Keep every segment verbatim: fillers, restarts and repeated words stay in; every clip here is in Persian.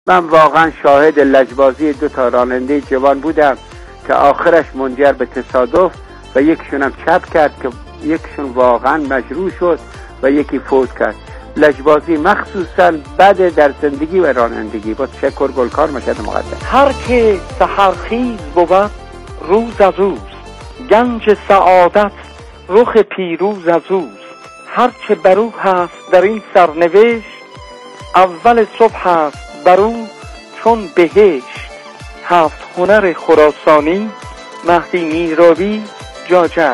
من واقعا شاهد لجبازی دو تا راننده جوان بودم که آخرش منجر به تصادف و یکشون هم چپ کرد که یکشون واقعا مجروح شد و یکی فوت کرد. لجبازی مخصوصا بده در زندگی و رانندگی. با تشکر. گلکار مشهد مقدم. هر که سحرخیز بود روز از روز، گنج سعادت رخ پیروز از روز. هر چه برو هست در این سرنوشت، اول صبح هست برو چون بهشت. هفت هنر خراسانی مهدی میرابی جاجر.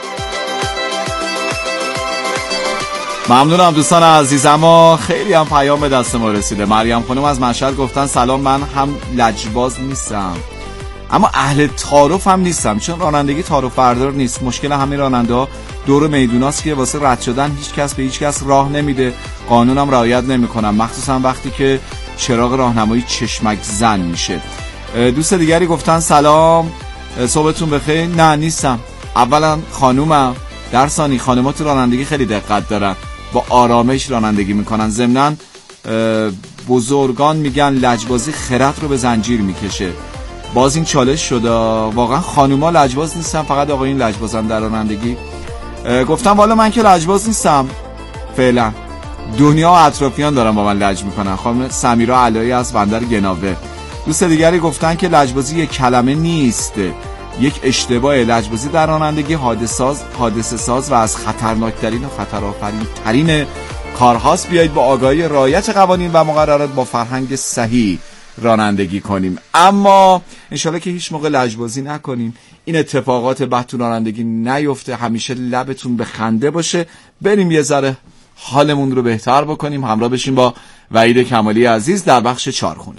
ممنونم دوستان عزیز. اما خیلی هم پیام به دست ما رسیده. مریم خانم از مشهد گفتن سلام، من هم لجباز نیستم اما اهل تعارف هم نیستم، چون رانندگی تعارف بردار نیست. مشکل همین راننده ها دور میدوناست که واسه رد شدن هیچ کس به هیچ کس راه نمیده، قانون هم رعایت نمیکنن، مخصوصا وقتی که چراغ راهنمایی چشمک زن میشه. دوست دیگری گفتن سلام، صبحتون بخیر. نه نیستم. اولا خانومم، در ثانی خانمات رانندگی خیلی دقت دارن، با آرامش رانندگی میکنن. ضمناً بزرگان میگن لجبازی خرد رو به زنجیر میکشه. باز این چالش شده، واقعا خانوما لجباز نیستن، فقط آقایون لجبازن در رانندگی. گفتم والا من که لجباز نیستم فعلا، دنیا و اطرافیان دارن با من لج میکنن. خانم سمیرا علایی از بندر گناوه. دوست دیگری گفتن که لجبازی یک کلمه نیست، یک اشتباه. لجبازی در رانندگی حادثه ساز حادثه ساز و از خطرناکترین و خطرآفرین ترین کارهاست. بیایید با آگاهی رعایت قوانین و مقررات با فرهنگ صحیح رانندگی کنیم. اما انشالله که هیچ موقع لجبازی نکنیم، این اتفاقات بد تو رانندگی نیفته، همیشه لبتون به خنده باشه. بریم یه ذره حالمون رو بهتر بکنیم. همراه بشیم با وحید کمالی عزیز در بخش چارخونه.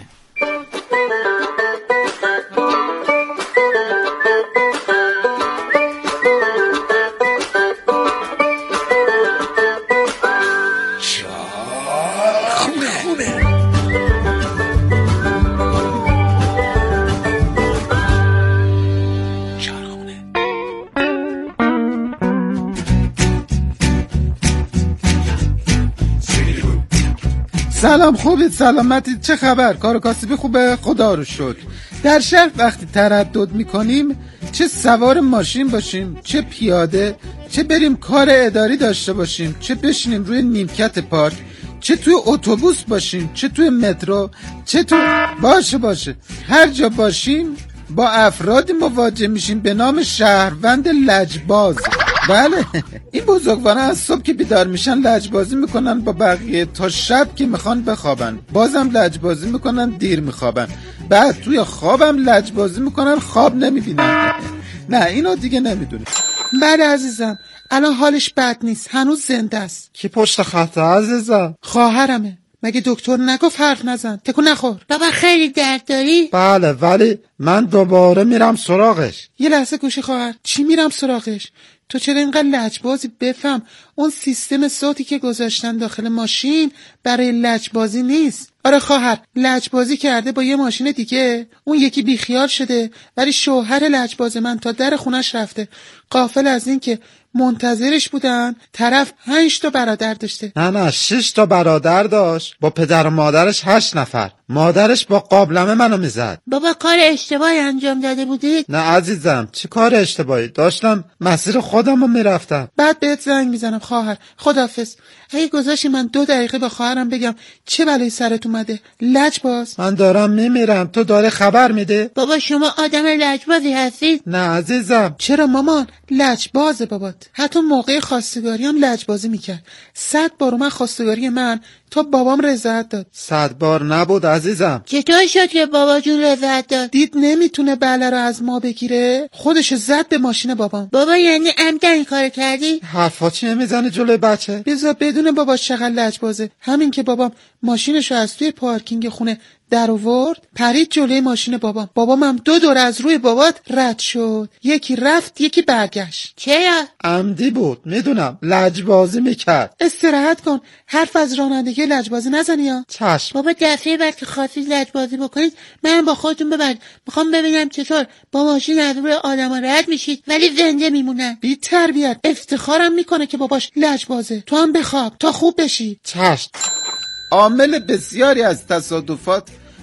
سلام، خوبید؟ سلامتید؟ چه خبر؟ کار و کاسبی خوبه؟ خدا رو شکر. در شهر وقتی تردد میکنیم، چه سوار ماشین باشیم، چه پیاده، چه بریم کار اداری داشته باشیم، چه بشینیم روی نیمکت پارک، چه توی اتوبوس باشیم، چه توی مترو، چه تو باشه باشه هر جا باشیم با افرادی مواجه میشیم به نام شهروند لجباز. بله، این بزرگواران از صبح که بیدار میشن لجبازی میکنن با بقیه تا شب که میخوان بخوابن، بازم لجبازی میکنن دیر میخوابن، بعد توی خوابم لجبازی میکنن خواب نمیبینن. نه اینو دیگه نمیدونی. بله عزیزم، الان حالش بد نیست، هنوز زنده است. کی پشت خطه عزیزم؟ خواهرمه. مگه دکتر نگفت حرف نزن؟ تکون نخور. بابا خیلی درد داری؟ بله، ولی من دوباره میرم سراغش. یه لحظه گوشی خواهر، چی میرم سراغش؟ تو چرا اینقدر لجبازی؟ بفهم اون سیستم صوتی که گذاشتن داخل ماشین برای لجبازی نیست. آره خواهر، لجبازی کرده با یه ماشین دیگه، اون یکی بیخیال شده، ولی شوهر لجباز من تا در خونش رفته، غافل از این که منتظرش بودن. طرف پنج تا برادر داشته. نه نه شش تا برادر داشت، با پدر و مادرش هشت نفر. مادرش با قابلمه منو میزد. بابا کار اشتباهی انجام داده بودید؟ نه عزیزم، چی کار اشتباهی؟ داشتم مسیر خودم رو میرفتم. بعد بهت زنگ میزنم خواهر. خداحافظ. اگه گذاشتی من دو دقیقه به خواهرم بگم چه بلایی سرت اومده. لجباز، من دارم میمیرم، تو داره خبر میده؟ بابا شما آدم لجبازی هستید؟ نه عزیزم. چرا مامان؟ لجبازه بابات. حتی موقع خواستگاری هم لجبازی میکرد. صد بار من خواستگاری من تا بابام رضایت داد. صد بار نبود عزیزم. چطور شد که بابا جون رضایت داد؟ دید نمیتونه بله رو از ما بگیره، خودش زد به ماشین بابام. بابا یعنی عمدن این کارو کردی؟ حرفا چیه میزنی جلوی بچه؟ بذار بدون بابا چقدر لجبازه. همین که بابام ماشینشو از توی پارکینگ خونه در آورد، پرید جلوی ماشین بابام. بابام هم دو دور از روی بابات رد شد، یکی رفت یکی برگشت. چرا؟ عمدی بود، میدونم، لجبازی میکرد. استراحت کن، حرف از رانندگی لجبازی نزنی ها. چشم. بابا دفعه بعد که خواستید لجبازی بکنید من با خودتون ببرید، میخوام ببینم چطور با ماشین از روی آدما رد میشید ولی زنده میمونن. بی تربیت. افتخارم میکنه که باباش لجبازه. تو هم بخواب تا خوب بشی. چشم. عامل بسیاری از تصادفات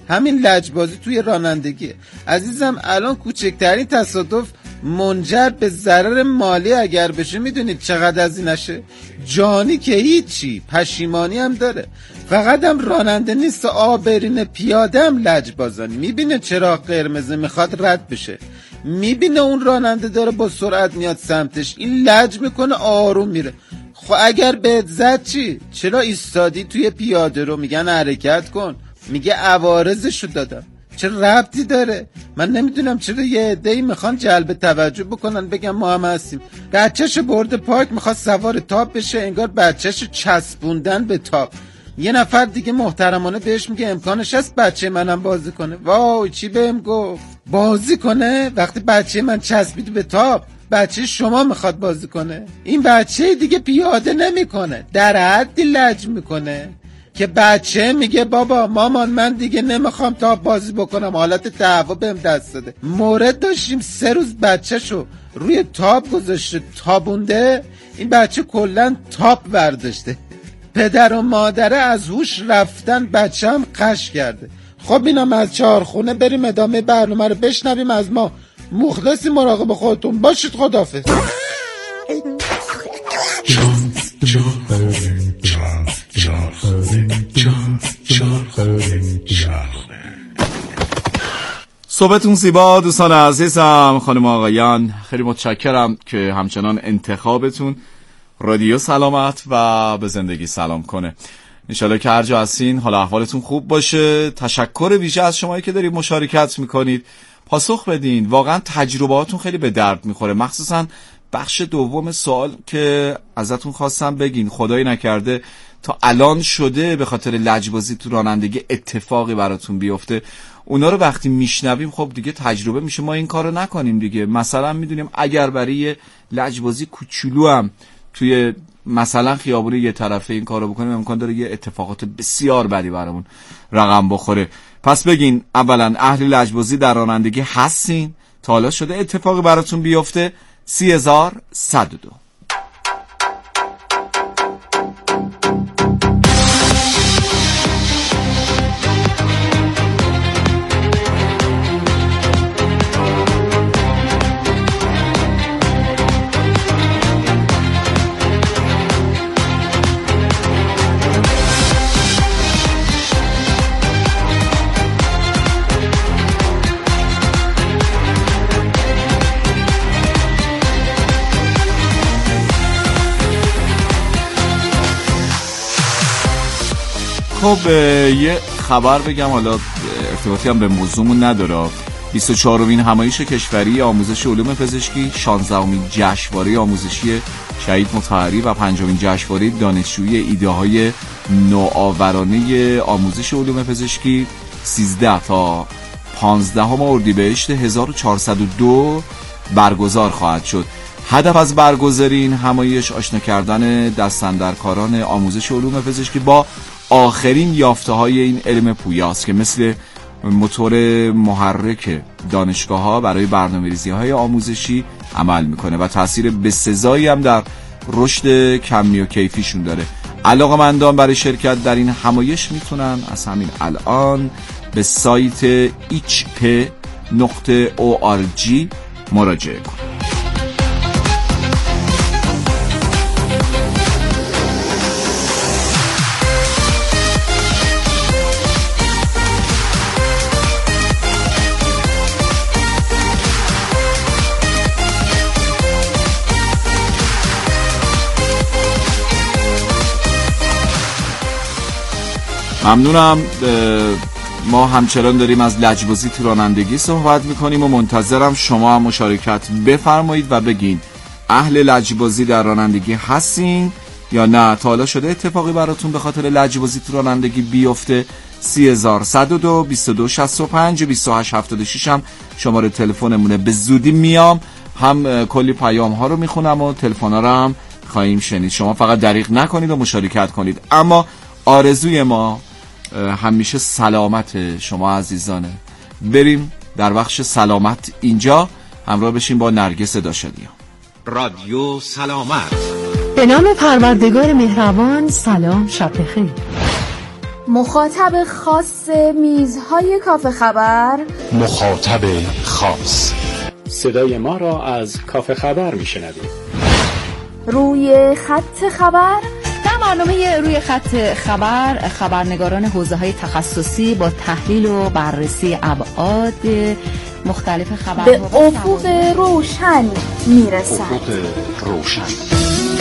همین لجبازی توی رانندگیه. عزیزم الان کوچکترین تصادف منجر به ضرر مالی اگر بشه میدونید چقدر از این نشه؟ جانی که هیچی، پشیمانی هم داره. فقط هم راننده نیست، آبرین پیاده هم لجبازن. میبینه چراغ قرمزه میخواد رد بشه، میبینه اون راننده داره با سرعت میاد سمتش، این لج میکنه آروم میره. خب اگر بهت زد چی؟ چرا ایستادی توی پیاده رو؟ میگن حرکت کن، میگه عوارضشو دادم. چه ربطی داره؟ من نمیدونم چرا یه عده‌ای میخوان جلب توجه بکنن بگن ما هم هستیم. بچه‌شو برده پارک میخواد سوار تاپ بشه، انگار بچه‌شو چسبوندن به تاپ. یه نفر دیگه محترمانه بهش میگه امکانش هست بچه منم بازی کنه. وای چی بهم گفت؟ بازی کنه؟ وقتی بچه من چسبید به تاپ، بچه شما میخواد بازی کنه. این بچه دیگه پیاده نمیکنه، در حدی لج میکنه که بچه میگه بابا مامان من دیگه نمیخوام تاپ بازی بکنم، حالت دعوا بهم دست داده. مورد داشتیم سه روز بچه‌شو روی تاپ گذاشته تابونده، این بچه کلا تاپ برداشته. پدر و مادره از هوش رفتن، بچه هم قش کرده. خب اینم از چهارخونه بریم ادامه برنامه رو بشنویم از ما. مخلصی، مراقب خودتون باشید، خداحافظ. صحبتون زیبا دوستان عزیزم، خانم آقایان، خیلی متشکرم که همچنان انتخابتون رادیو سلامت و به زندگی سلام کنه. انشالله که هر جا هستین حالا احوالتون خوب باشه. تشکر ویژه از شمایی که دارید مشارکت میکنید، پاسخ بدین. واقعا تجربهاتون خیلی به درد میخوره، مخصوصا بخش دوم سوال که ازتون خواستم بگین خدایی نکرده تا الان شده به خاطر لجبازی تو رانندگی اتفاقی براتون بیفته. اونا رو وقتی میشنویم خب دیگه تجربه میشه ما این کارو نکنیم دیگه. مثلا میدونیم اگر برای لجبازی کوچولو هم توی مثلا خیابون یه طرفه این کارو بکنیم امکان داره یه اتفاقات بسیار بدی برامون رقم بخوره. پس بگین اولا اهل لجبازی در رانندگی هستین؟ تا حالا شده اتفاقی براتون بیفته؟ سی هزار صد و دو. خب یه خبر بگم، حالا ارتباطی هم به موضوعمون نداره. بیست و چهارمین همایش کشوری آموزش علوم پزشکی، شانزدهمین جشنواره آموزشی شهید مطهری و پنجمین جشنواره دانشجویی ایده های نوآورانه آموزش علوم پزشکی سیزده تا پانزدهم اردیبهشت هزار و چهارصد و دو برگزار خواهد شد. هدف از برگزاری این همایش آشنا کردن دستاندرکاران آموزش علوم پزشکی با آخرین یافته‌های این علم پویاست که مثل موتور محرک دانشگاه‌ها برای برنامه‌ریزی‌های آموزشی عمل میکنه و تأثیر بسزایی هم در رشد کمی و کیفیشون داره. علاقه‌مندان برای شرکت در این همایش میتونن از همین الان به سایت ایچ پی نقطه او آر جی مراجعه کنن. ممنونم. ما همچنان داریم از لجبازی تو رانندگی صحبت میکنیم و منتظرم شما هم مشارکت بفرمایید و بگین اهل لجبازی در رانندگی هستین یا نه؟ تا حالا شده اتفاقی براتون به خاطر لجبازی تو رانندگی بیفته؟ سی هزار صد و دو بیست و دو شصت و پنج بیست و هشت هفتاد و شش هم شماره تلفنمونه. به زودی میام، هم کلی پیام ها رو میخونم و تلفن ها رو هم خواهیم شنید. شما فقط دریغ نکنید و مشارکت کنید. اما آرزوی ما همیشه سلامت شما عزیزانه. بریم در بخش سلامت اینجا همراه بشیم با نرگس داشتیان. رادیو سلامت. به نام پروردگار مهربان. سلام، شب بخیر. مخاطب خاص میزهای کافه خبر، مخاطب خاص. صدای ما را از کافه خبر میشنوید. روی خط خبر. در برنامه روی خط خبر، خبرنگاران حوزه‌های تخصصی با تحلیل و بررسی ابعاد مختلف خبرها به افق روشن میرسند. افق روشن،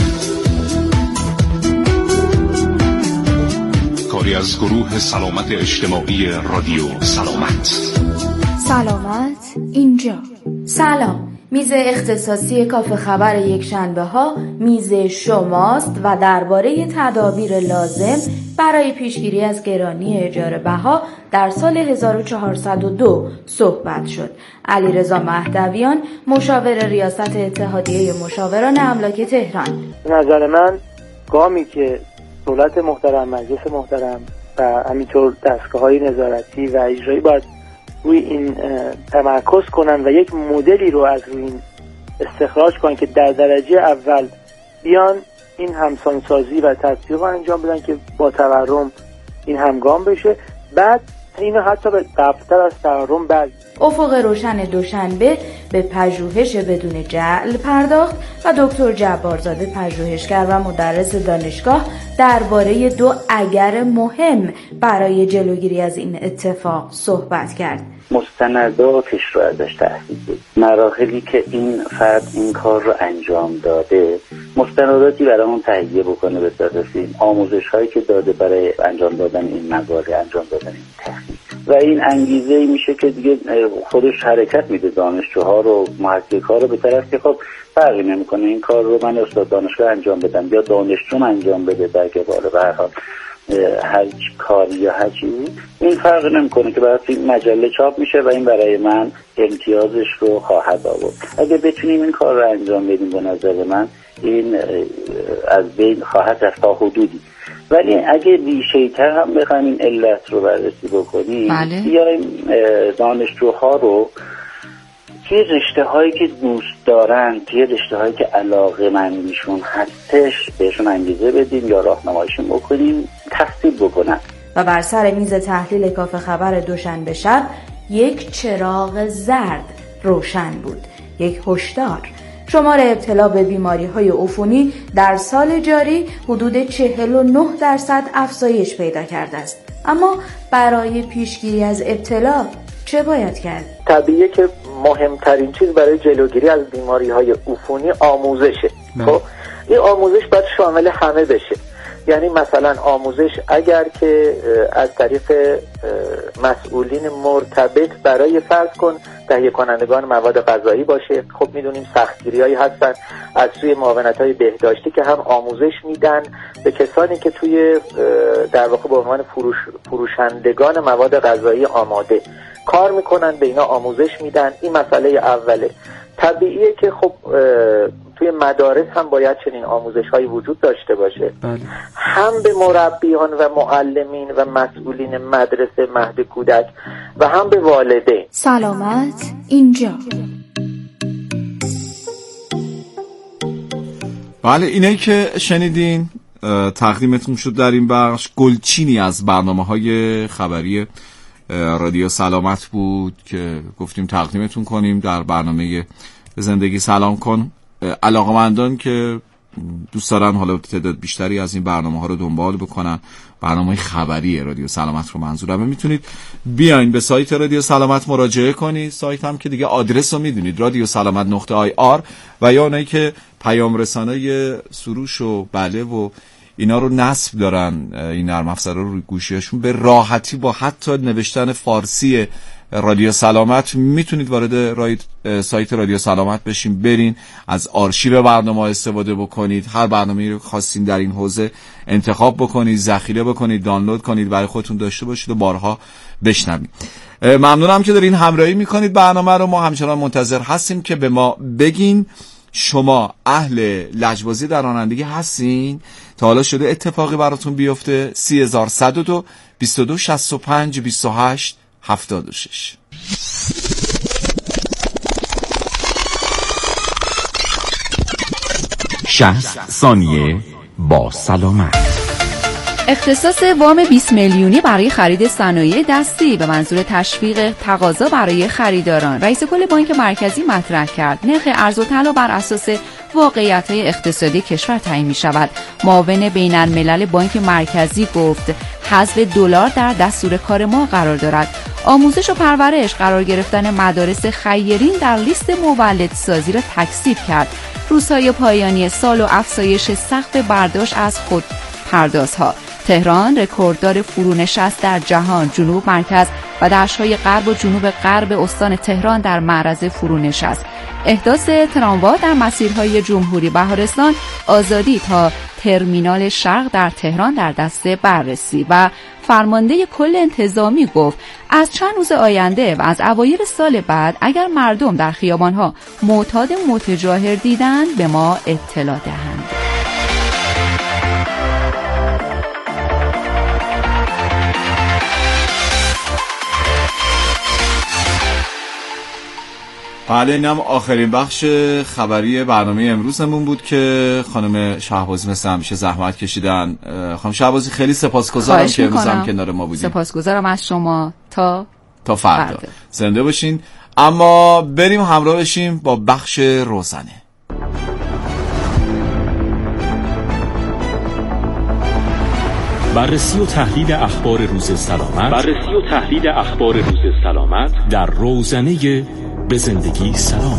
کاری از گروه سلامت اجتماعی رادیو سلامت. سلامت اینجا. سلام. میز اختصاصی کافه خبر یک شنبه ها میز شماست و درباره تدابیر لازم برای پیشگیری از گرانی اجاره بها در سال هزار و چهارصد و دو صحبت شد. علیرضا مهدویان، مشاور ریاست اتحادیه مشاوران املاک تهران: نظر من گامی که دولت محترم، مجلس محترم و همینطور دستگاه‌های نظارتی و اجرایی باید روی این تمرکز کنن و یک مدلی رو از روی این استخراج کنن که در درجه اول بیان این همسانسازی و تطبیق رو انجام بدن که با تورم این همگام بشه، بعد اینو حتی به قبل‌تر از تورم بعد. افق روشن دوشنبه به پژوهش بدون جعل پرداخت و دکتر جبارزاده، پژوهشگر و مدرس دانشگاه، درباره دو اگر مهم برای جلوگیری از این اتفاق صحبت کرد. مستنداتش رو ازش تحقیق بود، مراحلی که این فرد این کار رو انجام داده، مستنداتی برامون تهیه بکنه به صورت فیلم، آموزش هایی که داده برای انجام دادن این مقاله، انجام دادن این تحقیق، و این انگیزه ای میشه که دیگه خودش حرکت میده دانشجوها رو، محققا رو به طرف که خب فرقی نمیکنه این کار رو من استاد دانشگاه انجام بدم یا دانشجوم انجام بده، در قبال به هر حال هر کاری یا هر چیزی، این فرق نمیکنه که برای این مجله چاپ میشه و این برای من امتیازش رو خواهد آورد. اگه بتونیم این کار رو انجام بدیم به نظر من این از بین خواهد رفت تا حدودی. ولی اگه ریشه‌ای‌تر هم بخوایم این علت رو بررسی بکنیم، بله. بیایم دانشجوها رو توی رشته هایی که دوست دارن، توی رشته هایی که علاقه مندیشون هستش بهشون انگیزه بدیم یا راهنماییشون بکنیم تحصیل بکنن. و بر سر میز تحلیل کافه خبر دوشنبه شب یک چراغ زرد روشن بود، یک هشدار. شمار ابتلا به بیماری‌های عفونی در سال جاری حدود چهل و نه درصد افزایش پیدا کرده است. اما برای پیشگیری از ابتلا چه باید کرد؟ طبیعیه که مهمترین چیز برای جلوگیری از بیماری‌های عفونی آموزشه. خب این آموزش باید شامل همه بشه. یعنی مثلا آموزش اگر که از طریق مسئولین مرتبط برای فرض کن تهیه کنندگان مواد غذایی باشه، خب میدونیم سختگیری‌هایی هستن از سوی معاونت‌های بهداشتی که هم آموزش میدن به کسانی که توی در واقع به عنوان فروش فروشندگان مواد غذایی آماده کار میکنن، به اینا آموزش میدن. این مسئله اوله. طبیعیه که خب توی مدارس هم باید چنین آموزش‌هایی وجود داشته باشه. بله. هم به مربیان و معلمین و مسئولین مدرسه مهد کودک و هم به والدین. سلامت اینجا. بله، اینایی که شنیدین تقدیمتون شد در این بخش گلچینی از برنامه‌های خبری رادیو سلامت بود که گفتیم تقدیمتون کنیم در برنامه زندگی سلام کن. علاقه‌مندان که دوست دارن حالا تعداد بیشتری از این برنامه‌ها رو دنبال بکنن، برنامه خبری رادیو سلامت رو منظورمه، میتونید بیاین به سایت رادیو سلامت مراجعه کنید. سایت هم که دیگه آدرس رو میدونید، رادیو سلامت نقطه آی آر، و یا اونایی که پیام رسانه سروش و بله و اینا رو نصب دارن، این نرم افزارا رو روی گوشیاشون، به راحتی با حتی نوشتن فارسی رادیو سلامت میتونید وارد سایت رادیو سلامت بشین، برین از آرشیو برنامه استفاده بکنید، هر برنامه‌ای رو خواستین در این حوزه انتخاب بکنید، ذخیره بکنید، دانلود کنید، برای خودتون داشته باشید و بارها بشنوید. ممنونم که دارین همراهی میکنید برنامه رو. ما همچنان منتظر هستیم که به ما بگین شما اهل لجبازی در رانندگی هستین؟ تا حالا شده اتفاقی براتون بیفته؟ سی هزار صد و دو بیست و دو شصت و پنج بیست و هشت هفتاد و شش. شصت ثانیه با سلامت. اختصاص وام بیست میلیونی برای خرید صنایع دستی به منظور تشویق تقاضا برای خریداران. رئیس کل بانک مرکزی مطرح کرد نرخ ارز و طلا بر اساس واقعیت‌های اقتصادی کشور تعیین می‌شود. معاون بین‌الملل بانک مرکزی گفت حذف دلار در دستور کار ما قرار دارد. آموزش و پرورش قرار گرفتن مدارس خیرین در لیست مولدسازی را تکذیب کرد. روزهای پایانی سال و افزایش سقف برداشت از خود پردازها. تهران رکورددار فرونشست در جهان. جنوب، مرکز و دشت‌های غرب و جنوب غرب استان تهران در معرض فرونشست. احداث تراموا در مسیرهای جمهوری بهارستان، آزادی تا ترمینال شرق در تهران در دست بررسی. و فرمانده کل انتظامی گفت از چند روز آینده و از اوایل سال بعد اگر مردم در خیابانها معتاد متظاهر دیدند به ما اطلاع دهند. بله، اینم آخرین بخش خبری برنامه امروزمون بود که خانم شهبازی مثل همیشه زحمت کشیدن. خانم شهبازی خیلی سپاسگزارم که امروز هم کنار ما بودیم. سپاسگزارم از شما. تا تا فردا, فردا. زنده باشین. اما بریم همراه بشیم با بخش روزنه. بررسی و تحلیل اخبار روز سلامت. بررسی و تحلیل اخبار روز سلامت در روزنه به زندگی سلام.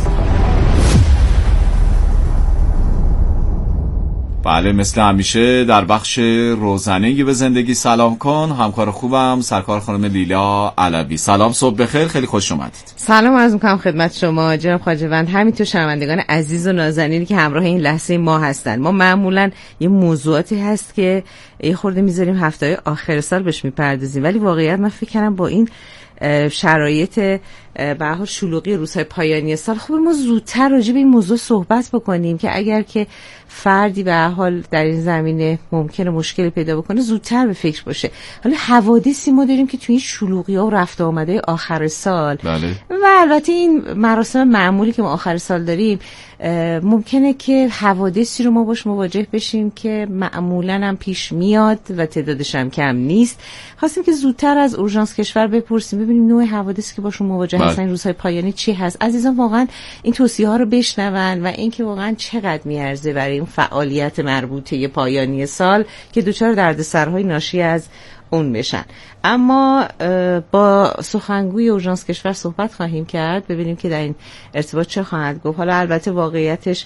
بله، مثل همیشه در بخش روزنه به زندگی سلام کن همکار خوبم سرکار خانم لیلا علوی. سلام، صبح بخیر، خیلی خوش اومدید. سلام عرض می‌کنم خدمت شما جناب خواجه‌وند، همینطور شنوندگان عزیز و نازنینی که همراه این لحظه ما هستن. ما معمولاً یه موضوعاتی هست که یه خورده می‌ذاریم هفته‌های آخر سال بهش می‌پردازیم، ولی واقعیت من فکر کنم با این شرایط به هر حال شلوغی روزهای پایانی سال خوبه ما زودتر راجع به این موضوع صحبت بکنیم که اگر که فردی به هر حال در این زمینه ممکنه مشکلی پیدا بکنه زودتر به فکر باشه. حالا حوادثی ما داریم که توی این شلوغی‌ها و رفت و آمده آخر سال بله. و البته این مراسم معمولی که ما آخر سال داریم ممکنه که حوادثی رو ما باش مواجه بشیم که معمولاً هم پیش میاد و تعدادش هم کم نیست. خواستیم که زودتر از اورژانس کشور بپرسیم ببینیم نوع حوادثی که باشون مواجه هستن این روزهای پایانی چی هست. عزیزان واقعا این توصیه‌ها رو بشنون و اینکه واقعا چقدر میارزه برای این فعالیت مربوطه پایانی سال که دچار دردسرهای ناشی از اون بشن. اما با سخنگوی اورژانس کشور صحبت خواهیم کرد ببینیم که در این ارتباط چه خواهد گفت. حالا البته واقعیتش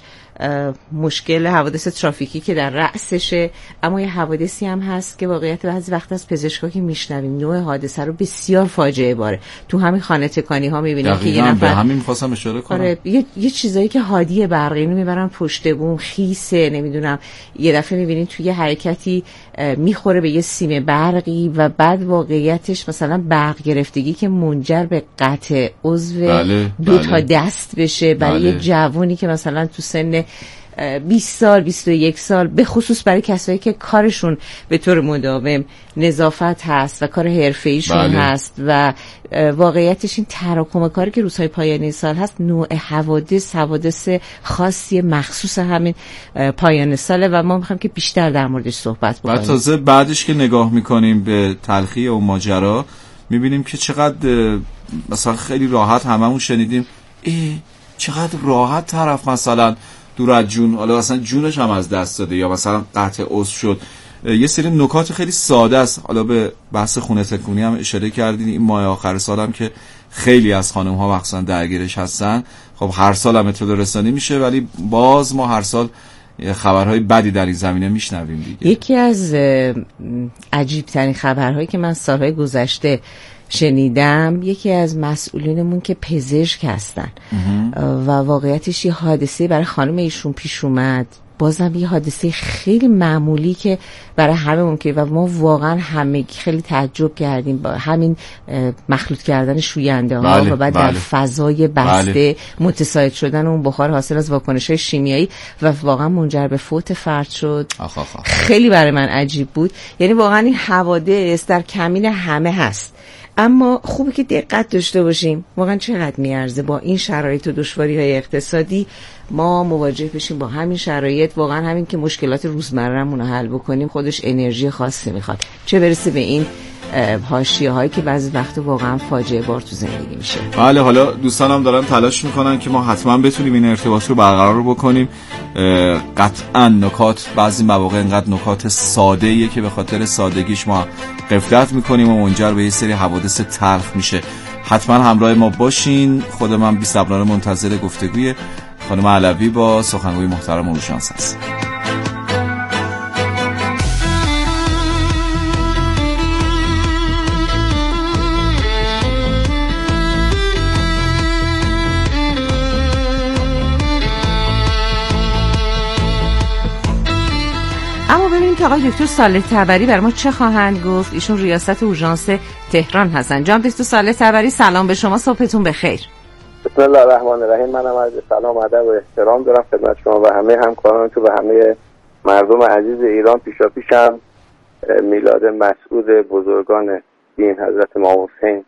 مشکل حوادث ترافیکی که در رأسشه، اما یه حوادثی هم هست که واقعیت بعضی وقت از پزشکا که میشنویم نوع حادثه رو بسیار فاجعه باره. تو همین خانه تکانی ها میبینیم که یه نفر به همین می‌خواستم اشاره کنم آره یه, یه چیزایی که هادی برقی اینو میبرن پشت بوم خیسه، نمیدونم یه دفعه میبینین توی یه حرکتی میخوره به یه سیم برقی و بعد واقعیتش مثلا برق گرفتگی که منجر به قطع عضو بله، دو بله. تا دست بشه برای بله. یه جوونی که مثلا تو سن بیست سال بیست و یک سال، به خصوص برای کسایی که کارشون به طور مداوم نظافت هست و کار حرفه‌ایشون بله. هست و واقعیتش این تراکم کاری که روزهای پایانی سال هست نوع حوادث حوادث خاصی مخصوص همین پایان ساله و ما می‌خوایم که بیشتر در موردش صحبت بکنیم. بعد تازه بعدش که نگاه می‌کنیم به تلخی و ماجرا می‌بینیم که چقدر مثلا خیلی راحت هممون شنیدیم ای چقدر راحت طرف مثلا دور از جون، حالا مثلا جونش هم از دست داده یا مثلا قطع عضو شد. یه سری نکات خیلی ساده است. حالا به بحث خونه تکونی هم اشاره کردین. این ماه آخر سال هم که خیلی از خانم ها مخصوصا درگیرش هستن. خب هر سال هم اطلاع رسانی میشه ولی باز ما هر سال خبرهای بدی در این زمینه میشنویم دیگه. یکی از عجیب ترین خبرهایی که من سالهای گذشته شنیدم یکی از مسئولینمون که پزشک هستن و واقعیتش یه حادثه برای خانم ایشون پیش اومد، بازم یه حادثه خیلی معمولی که برای همه ممکنه و ما واقعا همه خیلی تعجب کردیم با همین مخلوط کردن شوینده ها بله، و بعد بله. در فضای بسته بله. متساعد شدن اون بخار حاصل از واکنش‌های شیمیایی و واقعا منجر به فوت فرد شد. آخ آخ آخ. خیلی برای من عجیب بود. یعنی واقعا این حوادث در کمین همه هست، اما خوبه که دقت داشته باشیم واقعا چقدر میارزه با این شرایط و دشواری های اقتصادی ما مواجه بشیم با همین شرایط. واقعا همین که مشکلات روزمره‌مون رو حل بکنیم خودش انرژی خاصی میخواد، چه برسه به این حاشیه هایی که بعضی وقتا واقعا فاجعه بار تو زندگی میشه. بله، حالا دوستانم دارن تلاش میکنن که ما حتما بتونیم این ارتباط رو برقرار بکنیم. قطعا نکات بعضی مواقع اینقدر نکات ساده ایه که به خاطر سادگیش ما غفلت میکنیم و منجر به یه سری حوادث تلخ میشه. حتما همراه ما باشین. خود من بی‌صبرانه منتظر گفتگوی خانم علوی با سخنگوی محترم اورژانس هست. اما ببینیم که آقای دکتر صالح طبری برای ما چه خواهند گفت. ایشون ریاست اورژانس تهران هستن. جناب دکتر صالح طبری سلام به شما، صبحتون بخیر. بسم الله الرحمن الرحیم. منم عرض سلام و ادب و احترام دارم خدمت شما و همه همکارانتون و همه مردم عزیز ایران. پیشا پیشم میلاد مسعود بزرگان دین حضرت امام حسین،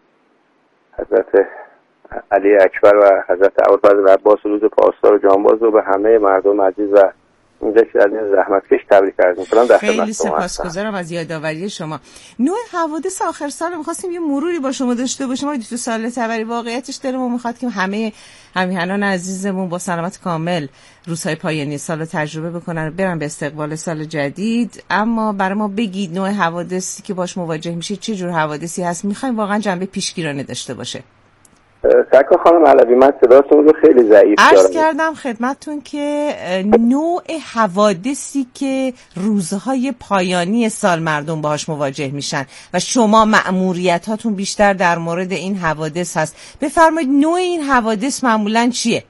حضرت علی اکبر و حضرت ابوالفضل و عباس روز پاسدار و جانباز رو به همه مردم عزیز و اینجا که از این زحمتکش تبریک عرض می‌کنم. در خدمت شما خیلی سپاسگزارم از یادآوری شما. نوع حوادث آخر سال می‌خواستیم یه مروری با شما داشته باشیم. آقای دکتر صالح طبری، واقعیتش دلمون می‌خواد که همه همیهنان عزیزمون با سلامت کامل روزهای پایانی سال تجربه بکنن و برن به استقبال سال جدید. اما برای ما بگید نوع حوادثی که باش مواجه میشید چه جور حوادثی هست؟ می‌خوایم واقعا جنبه پیشگیرانه داشته باشه. سرکار خانم علوی، من صداتون رو خیلی ضعیف دارم. عرض کردم خدمتتون که نوع حوادثی که روزهای پایانی سال مردم باهاش مواجه میشن و شما مأموریتاتون بیشتر در مورد این حوادث هست، بفرمایید نوع این حوادث معمولاً چیه؟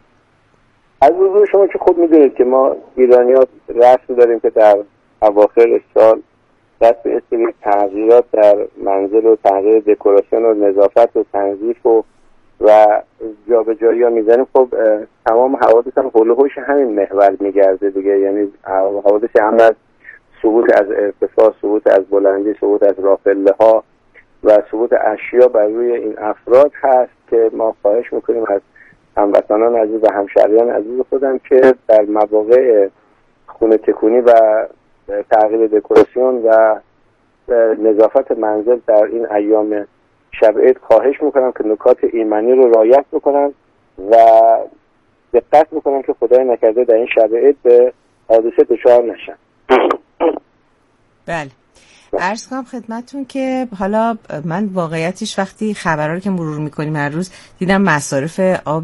از حضور شما که خود میدونید که ما ایرانی‌ها رسم داریم که در اواخر سال دست به سری تغییرات در منزل و تغییر دکوراسیون و نظافت و تنظیف و و جابجایی ها میزنیم. خب تمام حوادث هم حول و حوش همین محور میگرده دیگه، یعنی حوادث هم از سقوط از ارتفاع، سقوط از بلندی، سقوط از رافله ها و سقوط اشیا بر روی این افراد هست که ما خواهش میکنیم از هموطنان عزیز و همشهریان عزیز خودم که در مواقع خونه تکونی و تغییر دکوراسیون و نظافت منزل در این ایام شب عید خواهش میکنم که نکات ایمنی رو رعایت بکنن و دقت بکنن که خدای نکرده در این شب عید به حادثه دچار نشن. بله، عرض کنم خدمتتون که حالا من واقعیتش وقتی خبرها رو که مرور میکنیم هر روز دیدم مصارف آب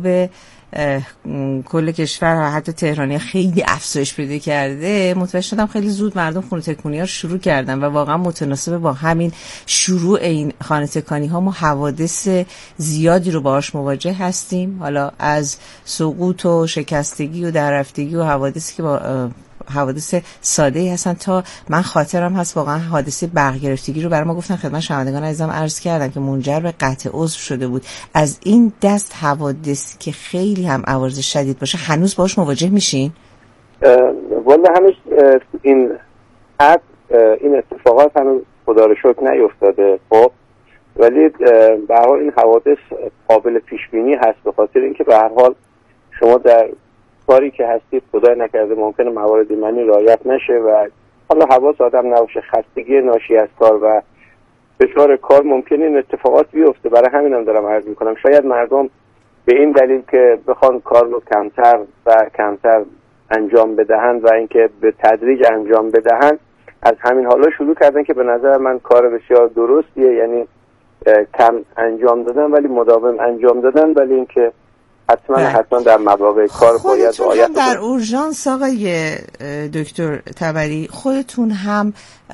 کل کشور و حتی تهرانی خیلی افزایش پیدا کرده، متوجه شدم خیلی زود مردم خونه تکونی ها رو شروع کردن و واقعا متناسب با همین شروع این خانه تکانی ها ما حوادث زیادی رو باهاش مواجه هستیم. حالا از سقوط و شکستگی و دررفتگی و حوادثی که با حوادث ساده‌ای هستن تا من خاطرم هست واقعا حادثه برق گرفتگی رو برای ما گفتن خدمت شنوندگان عزیزم عرض کردم که منجر به قطع عضو شده بود. از این دست حوادث که خیلی هم عوارض شدید باشه هنوز باهاش مواجه میشین؟ والا هنوز این حد این اتفاقات هنوز خدا رو شکر نیفتاده، خب ولی به هر حال این حوادث قابل پیش بینی هست به خاطر اینکه به هر حال شما در کاری که هستید خدای نکرده ممکنه موارد ایمنی رعایت نشه و حالا حواس آدم نباشه، خستگی ناشی از کار و فشار کار ممکنه این اتفاقات بیفته. برای همینم دارم عرض میکنم شاید مردم به این دلیل که بخوان کار رو کمتر و کمتر انجام بدهند و اینکه به تدریج انجام بدهند از همین حالا شروع کردن که به نظر من کار بسیار درستیه، یعنی کم انجام دادن ولی مداوم انجام دادن، ولی اینکه حتما حتما در مواقع کار باید رعایت کنید. در اورژانس آقای دکتر طبری خودتون هم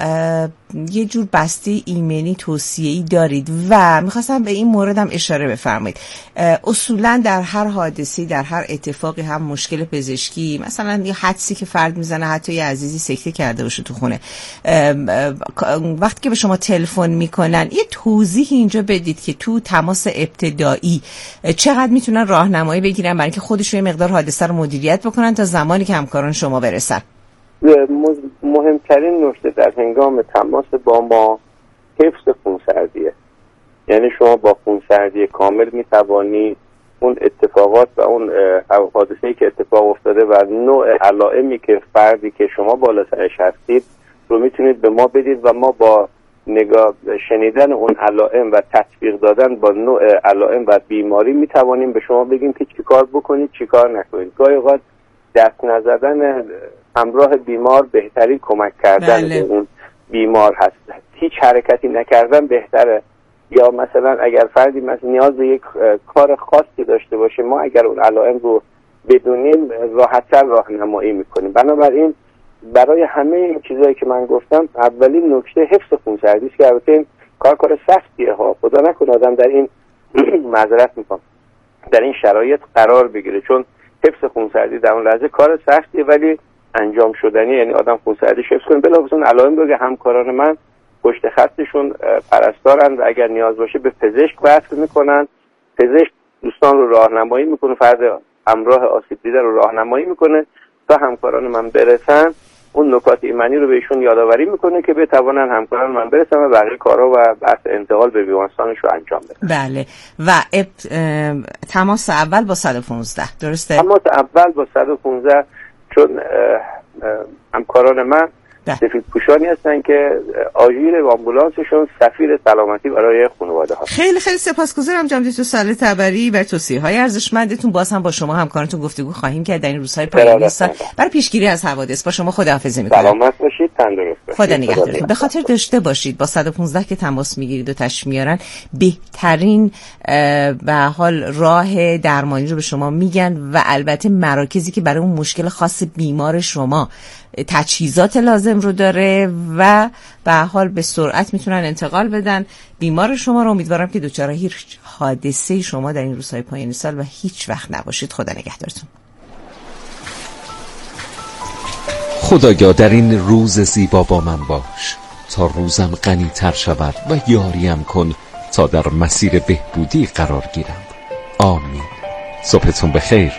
یه جور بسته ایمنی توصیه‌ای دارید و میخواستم به این مورد هم اشاره بفرمایید. اصولا در هر حادثی، در هر اتفاقی، هم مشکل پزشکی مثلا یه حدسی که فرد میزنه، حتی یه عزیزی سکته کرده باشه تو خونه، وقتی که به شما تلفن میکنن یه توضیح اینجا بدید که تو تماس ابتدایی چقدر میتونن راهنمایی بگیرن برای اینکه خودشون یه مقدار حادثه رو مدیریت بکنن تا زمانی که همکاران شما برسن. مهمترین نکته در هنگام تماس با ما حفظ خونسردیه. یعنی شما با خونسردی کامل میتوانی اون اتفاقات و اون حادثه‌ای که اتفاق افتاده و نوع علائمی که فردی که شما بالا سرش هستید رو میتونید به ما بدید و ما با نگاه شنیدن اون علائم و تطبیق دادن با نوع علائم و بیماری میتوانیم به شما بگیم که چی کار بکنید چی کار نکنید. گاهی اوقات دست نزدن همراه بیمار بهترین کمک کردن بله. به اون بیمار هست. هیچ حرکتی نکردن بهتره. یا مثلا اگر فردی مثلا نیاز به یک کار خاصی داشته باشه، ما اگر اون علائم رو بدونیم راحت‌تر راهنمایی میکنیم. بنابراین برای همه این چیزایی که من گفتم اولین نکته حفظ خونسردی است که البته این کار کار سختیه ها، خدا نکنه آدم در این معذرت میکنم در این شرایط قرار بگیره، چون حفظ خونسردی در اون لحظه کار سختیه ولی انجام شدنی. یعنی آدم خونسردیش حفظ کنه. بلافاصله اون علائم رو که همکاران من پشت خطشون پرستارن و اگر نیاز باشه به پزشک وصل میکنن، پزشک دوستان رو راهنمایی میکنه، فرد همراه آسیب دیده رو راهنمایی میکنه تا همکاران من برسن. اون نکات ایمنی رو بهشون یادآوری میکنه که بتوانن همکاران من برسن و بقیه کارا و بحث انتقال به بیمارستانش رو انجام بدن. بله. و تماس اول با صد و پانزده درسته؟ تماس اول با صد و پانزده چون اه، اه، همکاران من سفید پوشانی هستن که آژیر و آمبولانسشون سفیر سلامتی برای خانواده ها. خیلی خیلی سپاسگزارم جناب دکتر صالح تبری بر توصیه‌های ارزشمندتون. باز هم با شما همکارانتون گفتگو خواهیم کرد در این روزهای پایانی سال برای پیشگیری از حوادث. با شما خداحافظی می‌کنم. سلامت باشید، تندرست باشید. خدا نگهدارتون. به خاطر داشته باشید با صد و پانزده که تماس میگیرید و تشریف میارن بهترین به حال راه درمانی رو به شما میگن و البته مراکزی که برای اون مشکل خاص بیمار شما تجهیزات لازم رو داره و به حال به سرعت میتونن انتقال بدن بیمار شما رو. امیدوارم که دچار هیچ حادثه شما در این روزهای پایانی سال و هیچ وقت نباشید. خدا نگهدارتون. خدایا در این روز زیبا با من باش تا روزم غنی تر شود و یاریم کن تا در مسیر بهبودی قرار گیرم. آمین. صبحتون بخیر.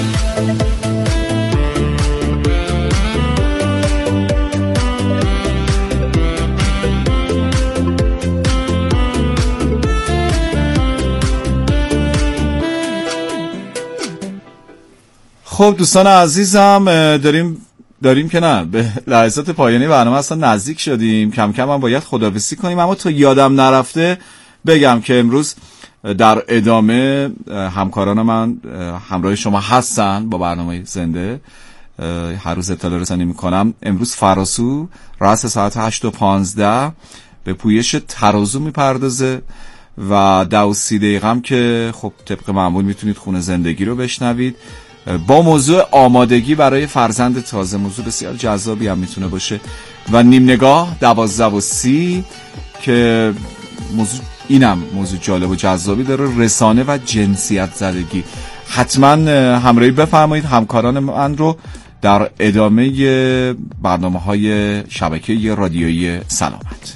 خب دوستان عزیزم داریم داریم که نه به لحظات پایانی برنامه اصلا نزدیک شدیم. کم کم هم باید خداحافظی کنیم، اما تا یادم نرفته بگم که امروز در ادامه همکاران من همراه شما هستن با برنامه زنده. هر روز اطلاع رسانی میکنم. امروز فراسو رأس ساعت هشت و پانزده به پویش ترازو میپردازه و دو و سی دقیقه هم که خب طبق معمول میتونید خونه زندگی رو بشنوید با موضوع آمادگی برای فرزند تازه. موضوع بسیار جذابی هم میتونه باشه. و نیم نگاه دوازده و سی که موضوع اینم موضوع جالب و جذابی داره، رسانه و جنسیت زدگی. حتما همراهی بفرمایید همکاران من رو در ادامه برنامه های شبکه رادیویی سلامت.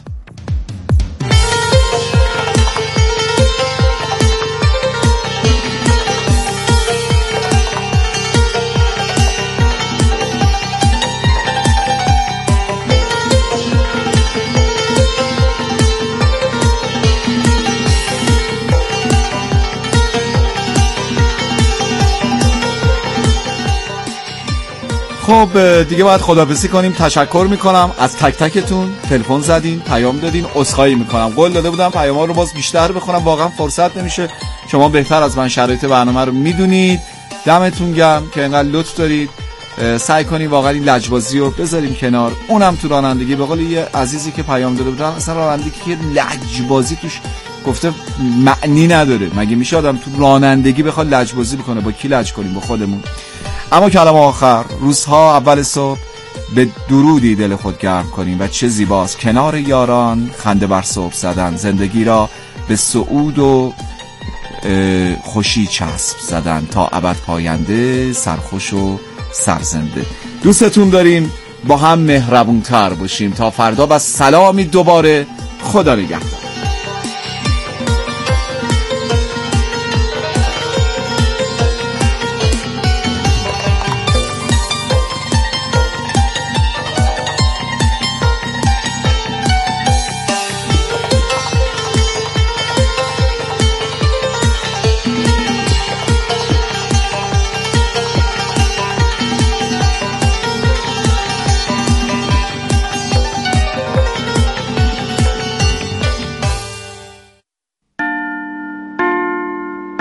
خب دیگه باید خداحافظی کنیم. تشکر میکنم از تک تکتون. تلفن زدین، پیام دادین، عذرخواهی میکنم. قول داده بودم پیام‌ها رو باز بیشتر بخونم، واقعا فرصت نمیشه. شما بهتر از من شرایط برنامه رو میدونید. دمتون گرم که انقدر لطف دارید. سعی کنید واقعا این لجبازی رو بذاریم کنار. اونم تو رانندگی به قول یه عزیزی که پیام داده بودم، اصلا رانندگی که لجبازی توش گفته معنی نداره. مگه میشه آدم تو رانندگی بخواد لجبازی بکنه؟ با کی لج کنیم؟ با خودمون. اما کلام آخر، روزها اول صبح به درودی دل خود گرم کنیم و چه زیباست کنار یاران خنده بر صبح زدن، زندگی را به صعود و خوشی چسب زدن تا ابد پاینده، سرخوش و سرزنده. دوستتون داریم، با هم مهربونتر باشیم تا فردا. و سلامی دوباره. خدا نگهدار.